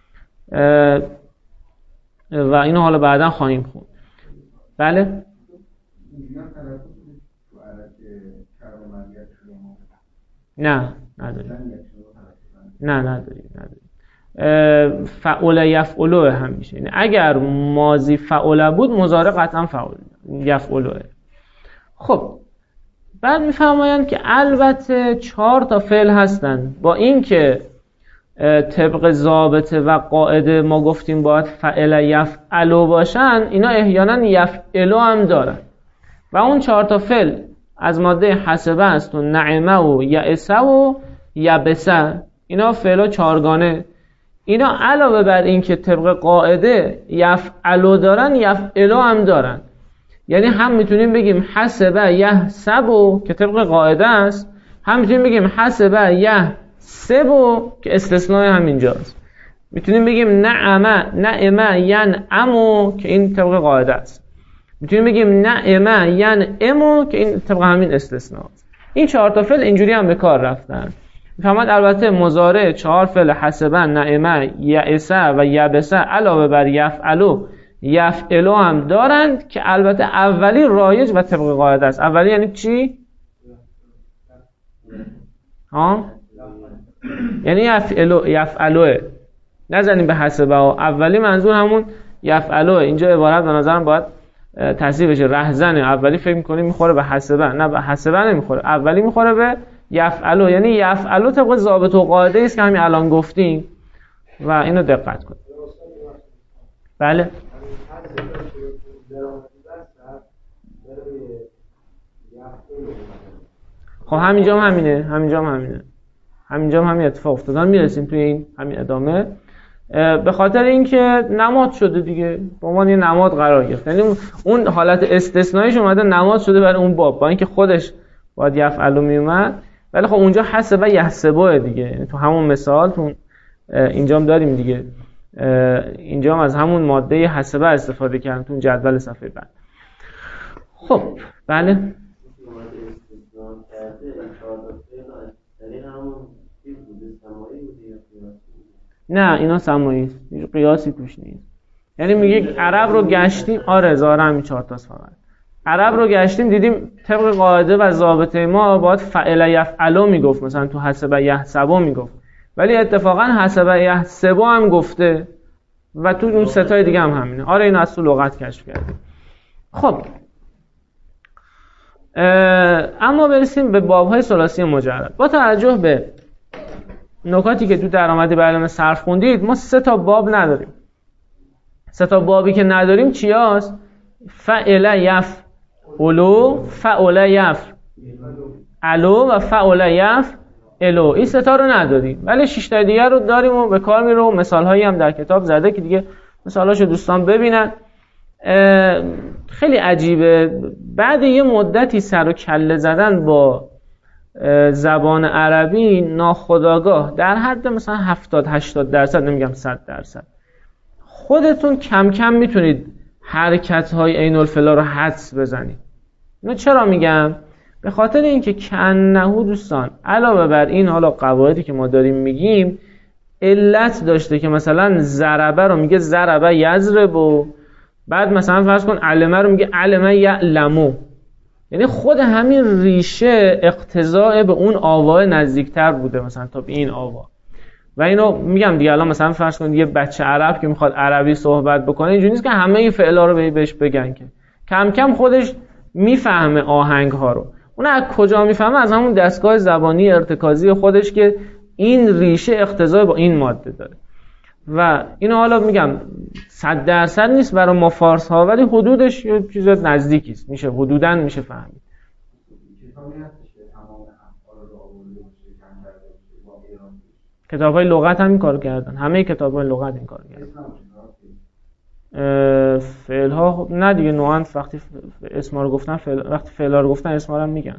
و اینو حالا بعداً خواهیم خوند. بله؟ نه نداریم. فعل یفعلو هم میشه. یعنی اگر ماضی فعل بود مضارع قطعا فعل یفعلو. خب بعد میفرمایند که البته 4 تا فعل هستن، با این که طبق ضابطه و قاعده ما گفتیم باید فعل یفعلو باشن، اینا احیانا یفعلو هم دارن و اون 4 تا فعل از ماده حسبه است و نعمه و یعسه و یبسه. اینا فعلا 4 گانه. اینا علاوه بر این که طبق قاعده یفعلو دارن، یفعلو هم دارن. یعنی هم میتونیم بگیم حسبه یحسبو که طبق قاعده است، هم میتونیم بگیم حسبه یحسبو که استثناء همینجاست. میتونیم بگیم نعمه ینعمو که این طبق قاعده است. میتونیم بگیم نعمه ینعمو که این طبق همین استثناء است. این 4 تا فعل اینجوری هم به کار رفتن. میفهمد البته مضارع 4 فعل حسبه، نعمه، یعسه و یبسه علاوه بر یفعلو یفعلو هم دارند که البته اولی رایج و طبق قاعده است. اولی یعنی چی؟ یعنی یفعلوه. نزنیم به حسبه ها. اولی منظور همون یفعلوه. اینجا عبارت به نظرم باید تصحیح بشه. رهزنه. اولی فکر می‌کنیم میخوره به حسبه، نه به حسبه نمیخوره. اولی میخوره به یفعلو. یعنی یفعلو طبق ضابط و قاعده است که همین الان گفتیم و اینو دقت کنید. بله. خب همینجا هم همین اتفاق افتادن. میرسیم توی این همین ادامه به خاطر اینکه نماد شده دیگه، به عنوان یه نماد قرار گرفت. یعنی اون حالت استثنائیش اومده نماد شده برای اون باب، با اینکه خودش باید یفعلو میومد، ولی خب اونجا حسبه یحسبه دیگه. یعنی تو همون مثال تو اینجا هم داریم دیگه، اینجا هم از همون ماده حسبه استفاده کردن تو جدول صفحه بعد. خب بله نه اینا سمایی است، قیاسی توش نیست. یعنی میگه عرب رو گشتیم، آره ظاهرا همین 4 تاست. فقط عرب رو گشتیم دیدیم طبق قاعده و ضابطه ما باید فعل یفعلو میگفت، مثلا تو حسبه یحسبو میگفت، ولی اتفاقا حسبه یحسبو هم گفته و تو اون ستای دیگه هم همینه. آره اینو از تو لغت کشف کردیم. خب اما برسیم به بابهای ثلاثی مجرد. با توجه به نکاتی که تو درآمدی به علم صرف خوندید، ما 3 تا باب نداریم. 3 تا بابی که نداریم چی هست؟ فعل یفعلو، فعل یفعلو و فعل یفعلو. این 3 تا رو نداریم، ولی 6 تا دیگر رو داریم و به کار میره و مثال‌هایی هم در کتاب زده که دیگه مثالاشو دوستان ببینن. خیلی عجیبه بعد یه مدتی سر و کله زدن با زبان عربی ناخودآگاه در حد مثلا 70-80%، نمیگم 100%، خودتون کم کم میتونید حرکت‌های عین الفلا رو حدس بزنید. اینو چرا میگم؟ به خاطر اینکه کنهو دوستان علاوه بر این حالا قواعدی که ما داریم میگیم علت داشته که مثلا ضربه رو میگه ضربه یضربو، بعد مثلا فرض کن علمه رو میگه علمه یعلمو. یعنی خود همین ریشه اقتضاء به اون آوا نزدیکتر بوده مثلا تا به این آوا. و اینو میگم دیگه الان مثلا فرض کن یه بچه عرب که میخواد عربی صحبت بکنه اینجوری نیست که همه این فعلا رو بهش بگن، که کم کم خودش میفهمه آهنگ ها رو. اون از کجا میفهمه؟ از همون دستگاه زبانی ارتکازی خودش که این ریشه اقتضاء با این ماده داره. و اینو حالا میگم 100% نیست برای ما فارس ها، ولی حدودش یه چیز نزدیکی است، میشه حدوداً میشه فهمید. کتاب‌های لغت هم این کارو کردن، همه کتاب‌های لغت این کارو کردن. فعل‌ها نه دیگه نوعاً وقتی اسما رو گفتن وقتی فعل‌ها رو گفتن اسما رو هم میگن.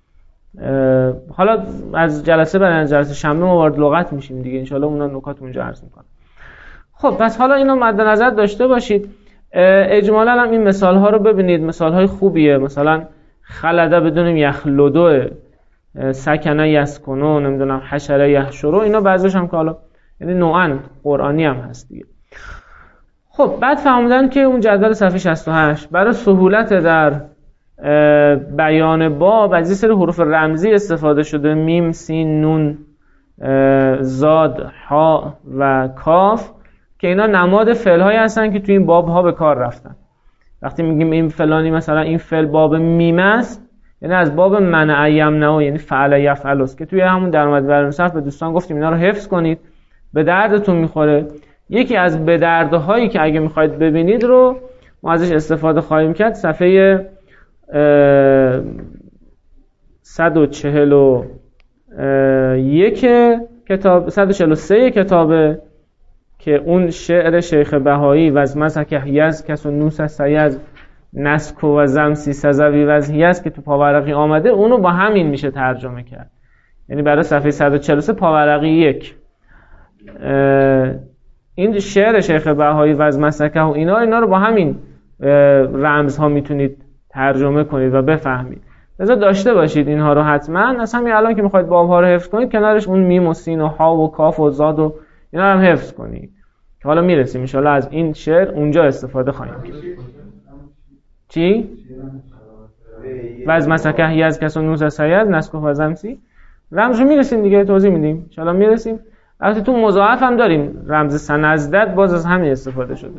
حالا از جلسه بعد جلسه شنبه ما وارد لغت میشیم دیگه، ان شاءالله اونا نکات اونجا عرض میکنم. خب پس حالا اینو مد نظر داشته باشید. اجمالاً هم این مثال‌ها رو ببینید، مثال‌های خوبیه. مثلا خلده بدونیم یخلدو، سکنه یسکنو، نمیدونم حشره یحشرو، اینا بعضیش هم که حالا یعنی نوعاً قرآنی هم هست دیگه. خب بعد فهمیدن که اون جدول صفحه 68 برای سهولت در بیان باب از این سری حروف رمزی استفاده شده، میم، سین، نون، زاد، ها و کاف که اینا نماد فعل‌هایی هستن که توی این باب‌ها به کار رفتن. وقتی میگیم این فلانی مثلا این فعل باب میم است، یعنی از باب منع یمنع، یعنی فعل یفعل است که توی همون درآمد برنامه صرف به دوستان گفتیم اینا رو حفظ کنید، به دردتون میخوره. یکی از به دردهایی که اگه میخواید ببینید رو ما ازش استفاده خواهیم کرد، صفحه 141 کتاب، 143 کتابه که اون شعر شیخ بهایی و از مسک یز کس و نوس سیز نسک و زمسی سزوی وزهی است که تو پاورقی آمده، اونو با همین میشه ترجمه کرد. یعنی برای صفحه 143 پاورقی 1 این شعر شیخ بهایی و از مسکه و اینا رو با همین رمزها میتونید ترجمه کنید و بفهمید. لذا داشته باشید اینها رو حتما. از همین الان که میخواید بابها رو حفظ کنید کنارش اون میم و سین و ها و کاف و زاد و اینا رو هم حفظ کنید که حالا میرسیم ان شاء الله از این شعر اونجا استفاده خواهیم کرد. چی؟ و از مسکه یز کس و نوز سیز نسکو و زمسی رمز رو میرسیم دیگه، توضیح میدیم ان شاء الله میرسیم. البته تو مضاعف هم داریم رمز سنزدت، باز از همین استفاده شده.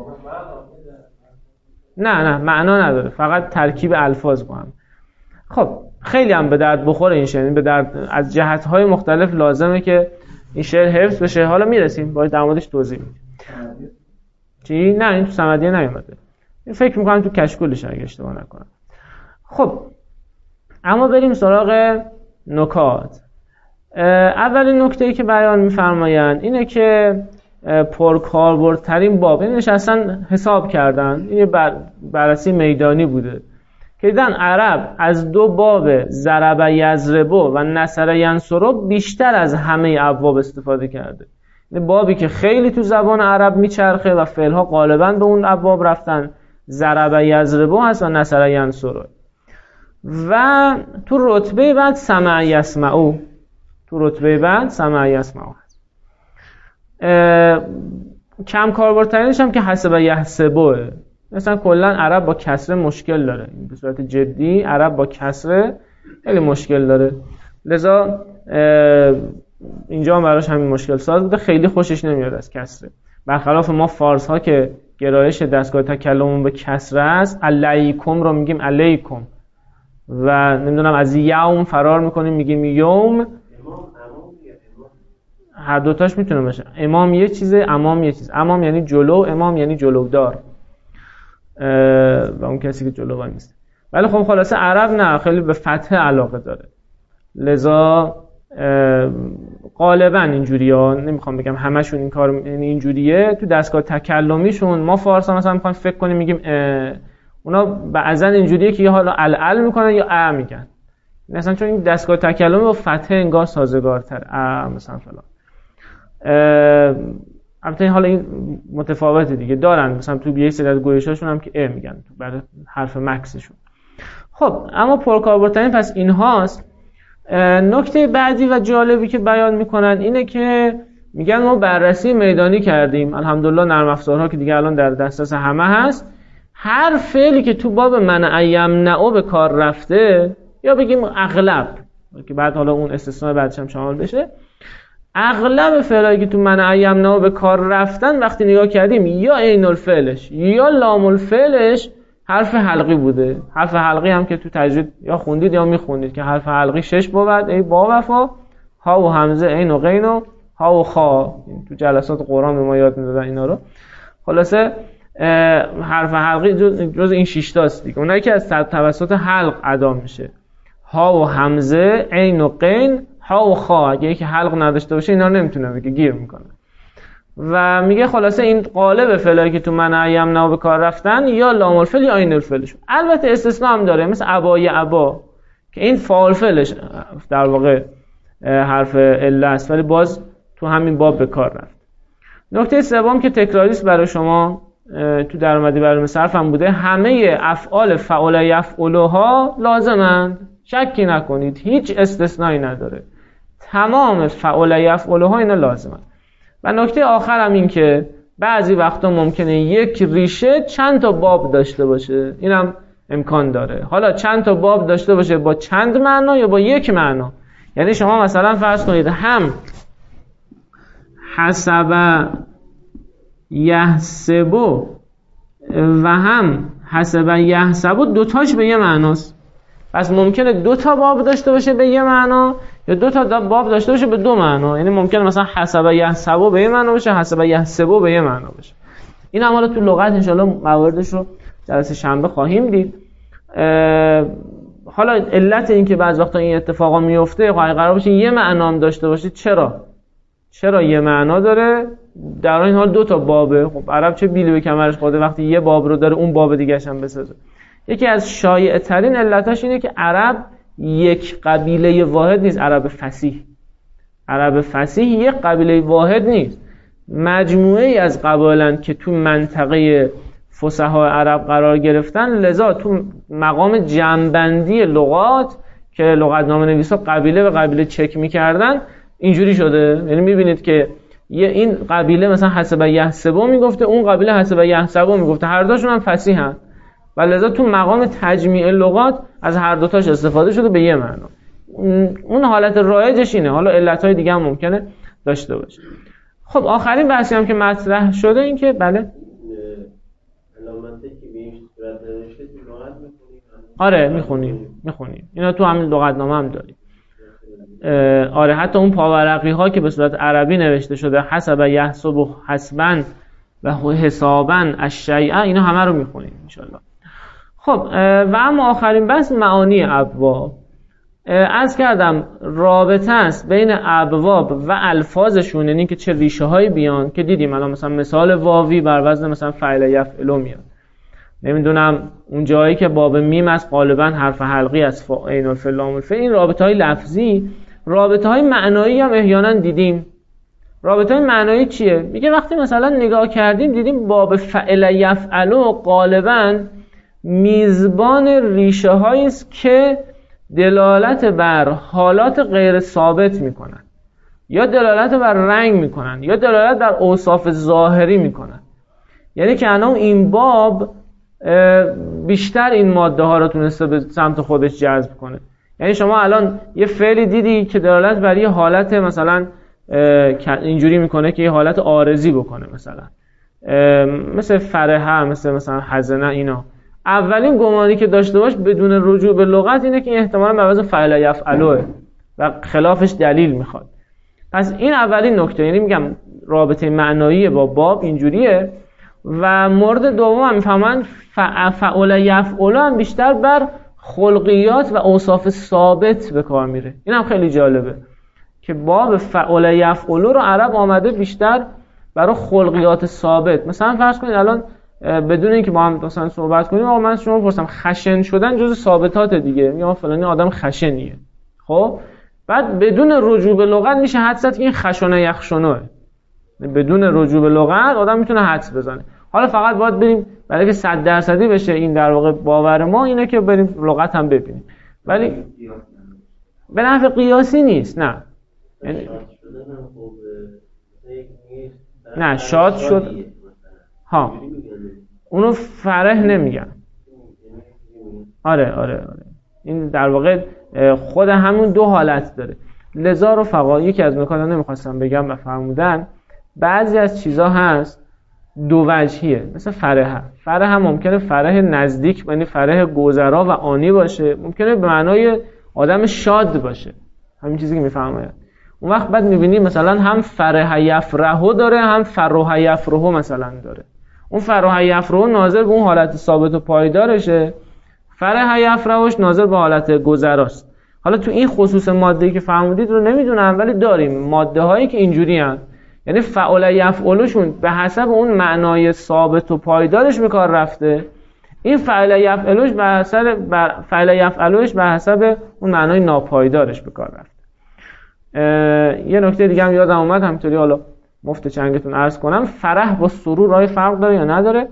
نه معنا نداره، فقط ترکیب الفاظ با هم. خب خیلی هم به درد بخوره این شعر، به درد از جهت‌های مختلف لازمه که این شعر حفظ بشه. حالا میرسیم باید در موردش توضیح میدیم. چی؟ نه این تو صمدیه نیومده، این فکر میکنم تو کشکولش اگه اشتباه نکنم. خب اما بریم سراغ نکات. اولین نکته‌ای که بیان می‌فرمایند اینه که پرکاربردترین باب، اینش اصلا حساب کردن، این بررسی میدانی بوده که دیدن عرب از دو باب ضرب یضرب و نصر ینصر بیشتر از همه ابواب استفاده کرده. این بابی که خیلی تو زبان عرب میچرخه و فعل‌ها غالباً به اون ابواب رفتن، ضرب یضرب هست و نصر ینصر. و تو رتبه بعد سمع یسمعو، هست. کم کاربردترینش هم که حسب یحسبه. مثلا کلا عرب با کسره مشکل داره، به صورت جدی عرب با کسره خیلی مشکل داره، لذا اینجا هم براش همین مشکل ساز بوده، خیلی خوشش نمیاد از کسره. برخلاف ما فارس ها که گرایش دستگاه تکلممون به کسره است، علیکم رو میگیم علیکم و نمیدونم از یوم فرار میکنیم میگیم یوم. هر دوتاش میتونه باشه. امام یه چیزه، امام یه چیز. امام یعنی جلو، امام یعنی جلودار و اون کسی که جلو وای میسته. ولی خب خلاصه عرب نه، خیلی به فتح علاقه داره، لذا غالبا اینجوریه. نمیخوام بگم همشون این کار یعنی اینجوریه. تو دستگاه تکلمیشون ما فارسا مثلا میخوایم فکر کنیم میگیم اونا بعضا اینجوریه که یا حالا ال میکنن یا ا میگن، مثلا چون این دستگاه تکلمی با فتح انگار سازگارتر، مثلا فلان. البته حالا این متفاوته دیگه، دارن مثلا تو یه سری از گویشاشون هم که میگن تو برای حرف مکسشون. خب اما پرکاربردترین پس اینهاست. نکته بعدی و جالبی که بیان میکنن اینه که میگن ما بررسی میدانی کردیم، الحمدلله نرم افزارها که دیگه الان در دسترس همه هست، هر فعلی که تو باب منع یمنع به کار رفته، یا بگیم اغلب که بعد حالا اون استثناء بعدش هم شامل بشه، اغلب فعلایی که تو منع یمنع به کار رفتن وقتی نگاه کردیم یا عین الفعلش یا لام الفعلش حرف حلقی بوده. حرف حلقی هم که تو تجوید یا خوندید یا میخوندید که حرف حلقی 6 بود، ای با وفا، ها و همزه، عین و غین و ها و خا. تو جلسات قرآن به ما یاد میدادن اینا رو. خلاصه حرف حلقی جز این 6 تاست دیگه، اونایی که از توسط حلق ادا میشه، ها و همزه، عین و غین، ها و خا. اگه یکی حلق نداشته باشه اینا نمیتونه بگه، گیر میکنه. و میگه خلاصه این قالب فعلایی که تو منع یمنع به کار رفتن یا لام الفعل یا عین الفعلش. البته استثناء هم داره، مثل ابای ابا که این فاعل فعلش در واقع حرف عله است ولی باز تو همین باب به کار رفت. نکته سوم که تکراری است برای شما تو درآمدی برنامه صرف هم بوده، همه افعال فعل یفعلها لازمند، شکی نکنید، هیچ استثنایی نداره، تمام فعل یفعلها اینا لازمند. و نکته آخر هم این که بعضی وقتا ممکنه یک ریشه چند تا باب داشته باشه، اینم امکان داره. حالا چند تا باب داشته باشه با چند معنا یا با یک معنا. یعنی شما مثلا فرض کنید هم حسب یحسبو و هم حسب یحسبو دوتاش به یه معناست. پس ممکنه 2 تا باب داشته باشه به یه معنا یا 2 تا باب داشته باشه به 2 معنا. یعنی ممکنه مثلا حسب یحسبو به یه معنا باشه، حسب یحسبو به یه معنا باشه. این حالا تو لغت انشالله مواردش رو جلسه شنبه خواهیم دید. حالا علت این که بعض وقتا این اتفاقا میفته قرار باشه یه معنا هم داشته باشه. چرا یه معنا داره در این حال 2 تا بابه؟ خب عرب چه بیلی به کمرش خورده وقتی یه باب رو داره اون باب دیگه‌ش هم بسازه. یکی از شایع ترین علتاش اینه که عرب یک قبیله واحد نیست. عرب فصیح یک قبیله واحد نیست، مجموعه ای از قبایلن که تو منطقه فصحا عرب قرار گرفتن. لذا تو مقام جمع‌بندی لغات که لغتنامه نویسا قبیله به قبیله چک می‌کردن اینجوری شده. یعنی می‌بینید که این قبیله مثلا حسب یحسبو میگفته، اون قبیله حسب یحسبو میگفته، هر دوشون هم فصیحن و لذا تو مقام تجمیع لغات از هر دوتاش استفاده شده به یه معنا. اون حالت رایجش اینه. حالا علت‌های دیگه هم ممکنه داشته باشه. خب آخرین بحثی هم که مطرح شده این که بله علامتی که به این صورت نوشته تو لغت می‌خونیم. آره میخونیم. اینا تو همین لغتنامه هم داریم. آره حتی اون پاورقی ها که به صورت عربی نوشته شده حسب یحسب و حسبا و حسابا الشیء، اینا همه رو میخونیم ان شاء الله. خب و اما آخرین بحث معانی ابواب. عرض کردم رابطه است بین ابواب و الفاظشون، یعنی که چه ریشه هایی بیان که دیدیم. الان مثلا مثال واوی بر وزن مثلا فعل یفعل میاد. نمیدونم اون جایی که باب میم است غالبا حرف حلقی از عین و لام الفعل. این رابطه های لفظی. رابطه های معنایی هم احیانا دیدیم. رابطه های معنایی چیه؟ میگه وقتی مثلا نگاه کردیم دیدیم باب فعل یفعل غالبا میزبان ریشه هایی است که دلالت بر حالات غیر ثابت میکنن، یا دلالت بر رنگ میکنن، یا دلالت بر اوصاف ظاهری میکنن. یعنی که الان این باب بیشتر این ماده ها رو تونسته به سمت خودش جذب کنه. یعنی شما الان یه فعلی دیدی که دلالت بر یه حالت مثلا اینجوری میکنه که یه حالت عارضی بکنه، مثل فرحه، مثلا حزنه. اینا اولین گمانی که داشته باش بدون رجوع به لغت اینه که این احتمالاً به وزن فعل یفعلوه و خلافش دلیل میخواد. پس این اولین نکته. یعنی میگم رابطه معنایی با باب اینجوریه. و مورد دوم هم میفهمن فعل یفعل هم بیشتر بر خلقیات و اوصاف ثابت به کار میره. این هم خیلی جالبه که باب فعل یفعل رو عرب آمده بیشتر برای خلقیات ثابت. مثلا فرض کنید الان بدون اینکه با هم مثلا صحبت کنیم آقا من شما پرسم خشن شدن جزء ثابتات دیگه، میگم فلانی آدم خشنیه. خب بعد بدون رجوع به لغت میشه حدس زد که این خشنه یخشنه. بدون رجوع به لغت آدم میتونه حدس بزنه. حالا فقط باید بریم برای که 100% بشه این در واقع باور ما اینه که بریم لغت هم ببینیم، ولی به نحو قیاسی نیست. نه شاد شد ها اونو فرح نمیگن. آره این در واقع خود همون 2 حالت داره. لذا رفقا یکی از نکات نمیخواستم بگم و فرمودن بعضی از چیزا هست 2 وجهیه. مثل فرح هم ممکنه فرح نزدیک یعنی فرح گذرا و آنی باشه، ممکنه به معنای آدم شاد باشه، همین چیزی که میفهمه. اون وقت بعد میبینی مثلا هم فرح یفرحو داره هم فرح یفرحو مثلا داره. اون فرح یفرحو ناظر به اون حالت ثابت و پایدارشه، فرح یفرحوش ناظر به حالت گذراست. حالا تو این خصوص ماده‌ای که فهمیدید رو نمیدونم، ولی داریم ماده هایی که اینجوری هستن. یعنی فعل یفعلشون به حسب اون معنای ثابت و پایدارش به کار رفته، این فعل یفعلش به حسب اون معنای ناپایدارش به کار رفته. یه نکته دیگه هم یادم اومد همینطوری حالا مفت چنگتون عرض کنم. فرح با سرور راه فرق داره یا نداره؟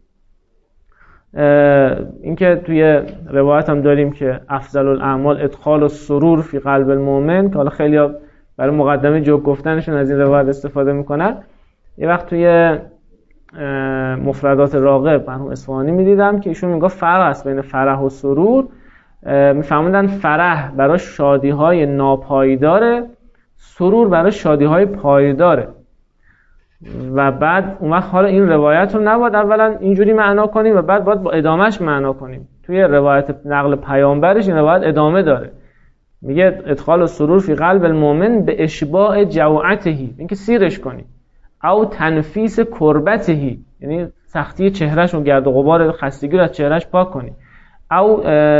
اینکه توی روایت هم داریم که افضل الاعمال ادخال السرور فی قلب المؤمن، که حالا خیلی برای مقدمه جوک گفتنشون از این روایت استفاده میکنن. یه وقت توی مفردات راغب مرحوم اصفهانی میدیدم که ایشون میگه فرق است بین فرح و سرور. میفهمیدن فرح برای شادی های ناپایداره، سرور برای شادی های پایداره. و بعد اون وقت حالا این روایت رو نباید اولا اینجوری معنا کنیم و بعد باید با ادامهش معنا کنیم. توی روایت نقل پیامبرش این روایت ادامه داره، میگه ادخال السرور فی قلب المؤمن به اشباع جوعته، اینکه سیرش کنی، او تنفیس کربته، یعنی سختی چهرهش و گرد و غبار خستگی رو از چهرهش پاک کنی، او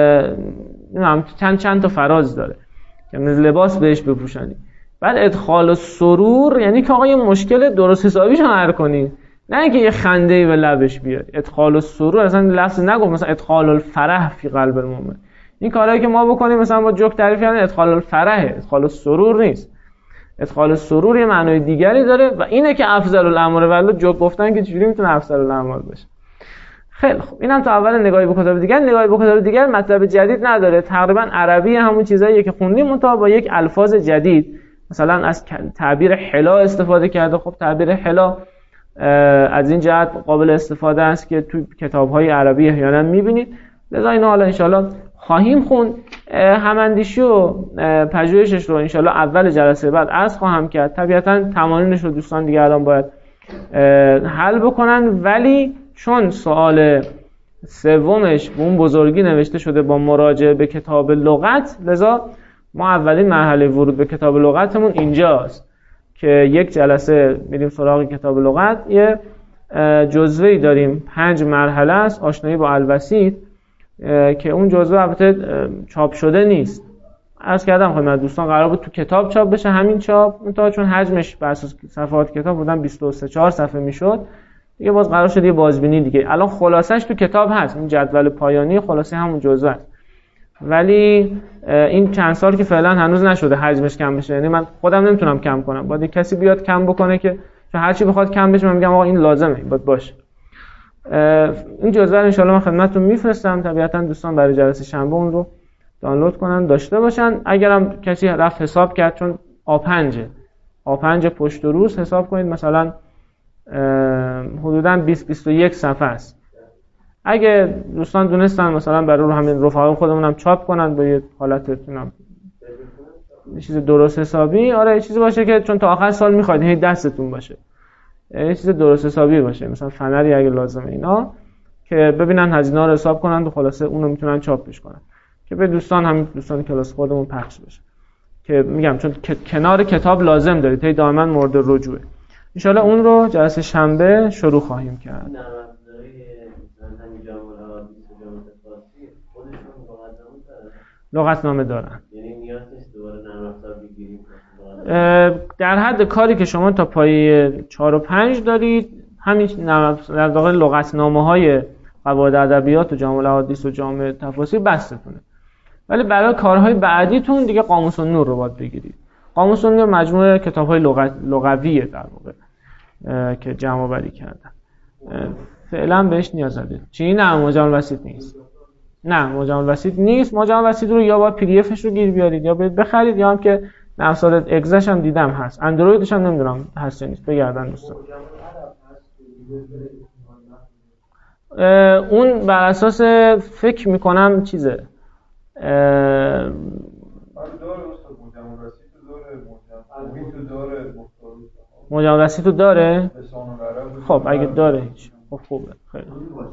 چند تا فراز داره که لباس بهش بپوشانی. بعد ادخال السرور یعنی که آقا یه مشکل درست حسابیش حل کنی، نه اینکه یه خنده‌ای به لبش بیاد. ادخال السرور اصلا لفظ نگفت مثلا ادخال الفرح فی قلب المؤمن، این کارهایی که ما بکنیم مثلا با جوک تعریف کردن ادخال الفرح، ادخال السرور نیست. ادخال السرور یه معنای دیگری داره و اینه که افضل الاعمال، ولی جوک گفتن که چجوری میتونه افضل الاعمال باشه. خیلی خوب، اینم تا اول نگاهی به کتاب دیگر. نگاهی به کتاب دیگر مطلب جدید نداره، تقریبا عربی همون چیزاییه که خوندیم منتها با یک الفاظ جدید. مثلا از تعبیر حلا استفاده کرده. خب تعبیر حلا از این جهت قابل استفاده است که تو کتاب‌های عربی احیانا می‌بینید، لذا اینو حالا انشالله خواهیم خوند. هماندیشی و پژوهشش رو انشالله اول جلسه بعد عرض خواهم کرد. طبیعتاً تمارینش رو دوستان دیگه الان باید حل بکنن، ولی چون سوال سومش به اون بزرگی نوشته شده با مراجعه به کتاب لغت، لذا ما اولین مرحله ورود به کتاب لغتمون اینجاست که یک جلسه میریم سراغ کتاب لغت. یه جزوه‌ای داریم 5 مرحله است، آشنایی با الوسیط، که اون جزوه البته چاپ شده نیست. عرض کردم خدمت دوستان قرار بود تو کتاب چاپ بشه، همین چاپ منتها چون حجمش بر اساس صفحات کتاب بودن 23-4 صفحه میشد، دیگه باز قرار شد یه بازبینی دیگه. الان خلاصش تو کتاب هست، این جدول پایانی خلاصه همون جزوه است، ولی این چند سال که فعلا هنوز نشده حجمش کم بشه. یعنی من خودم نمیتونم کم کنم، باید کسی بیاد کم بکنه که چون هر چی بخواد کم بشه من میگم آقا این لازمه، این باید باشه. این جزوه رو ان شاء الله من خدمتتون میفرستم. طبیعتا دوستان برای جلسه شنبه اون رو دانلود کنن داشته باشن. اگرم کسی رفت حساب کرد، چون A5 پشت و روز حساب کنید مثلا حدوداً 20-21 صفحه است. اگه دوستان دونستن مثلا برای همین رفقای خودمون هم چاپ کنن به یه حالت یه چیز درست حسابی، آره یه چیزی باشه که چون تا آخر سال میخواید هی دستتون باشه، یه چیز درست حسابی باشه، مثلا فنری اگه لازمه اینا، که ببینن هزینه‌ها رو حساب کنن و خلاصه اون رو میتونن چاپش کنن که به دوستان کلاس خودمون پخش بشه. که میگم چون کنار کتاب لازم دارید، هی دائما مورد رجوعه. ان شاء الله اون رو جلسه شنبه شروع خواهیم کرد. لغتنامه دارن، یعنی نیاز نیست دوباره نرم افزار بگیریم. در حد کاری که شما تا پایه 4 و 5 دارید، همین در واقع لغتنامه‌های قواعد ادبیات و جامع الاحادیث و جامع تفاسیر بستتونه. ولی برای کارهای بعدیتون دیگه قاموس النور رو باید بگیرید. قاموس النور مجموعه کتاب‌های لغویه در واقع که جمع آوری کردن. فعلا بهش نیاز ندارید. چی؟ نه مجمع الوسیط نیست. نه مجمع الوسیط نیست. مجمع الوسیط رو یا باید پی دی افش رو گیر بیارید یا برید بخرید، یا هم که نفسات اگزش هم دیدم هست، اندرویدش هم نمیدونم هست یا نیست، بگردن دوستان. اون بر اساس فکر میکنم چیزه مجمع الوسیط رو داره. خب اگه داره هیچ، خب خوبه، خیلی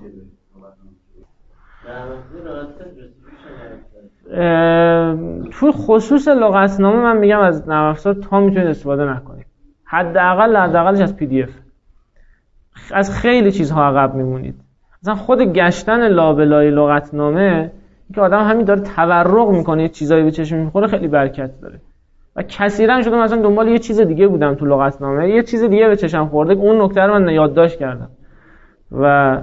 تو خصوص لغتنامه من میگم از نرم افزار تا میتونید استفاده نکنید، حداقلش از پی دی اف. از خیلی چیزها عقب میمونید. مثلا خود گشتن لابلای لغتنامه که آدم همین داره تورق میکنه، یه چیزایی به چشم میخوره، خیلی برکت داره. و کثیرا شده مثلا دنبال یه چیز دیگه بودم تو لغتنامه، یه چیز دیگه به چشم خورده، اون نکته رو من یادداشت کردم و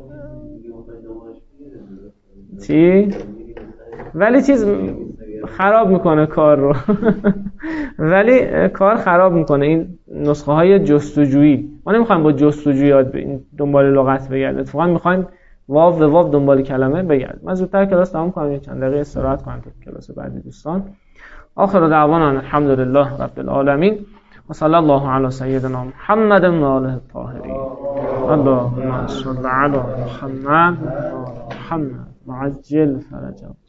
چی؟ ولی چیز خراب میکنه کار رو ولی کار خراب میکنه این نسخه های جستجویی. ما نمیخوایم با جستجویی یاد دنبال لغت بگردید، اتفاقا میخوایم واو به واو دنبال کلمه بگردید. من زودتر کلاس تمام کنم، چند دقیقه استراحت کنم تا کلاس بعدی دوستان. آخر دعوانا الحمدلله رب العالمین و صلی الله علی سیدنا محمد و آله الطاهرین. اللهم صل علی محمد و محمد وعجل فرجه.